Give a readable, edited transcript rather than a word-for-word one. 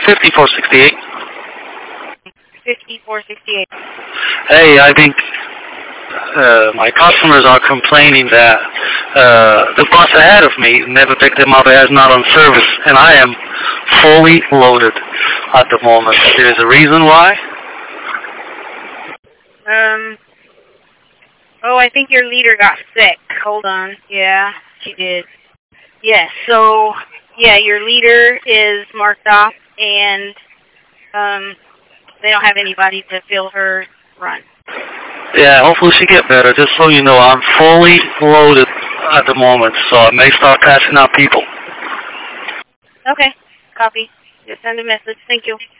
5468. 5468. Hey, I think my customers are complaining that the bus ahead of me never picked them up as not on service, and I am fully loaded at the moment. There's a reason why? Oh, I think your leader got sick. Hold on. Yeah, she did. Yes, so, yeah, your leader is marked off, and they don't have anybody to fill her run. Yeah, hopefully she get better. Just so you know, I'm fully loaded at the moment, so I may start passing out people. Okay, copy. Just send a message. Thank you.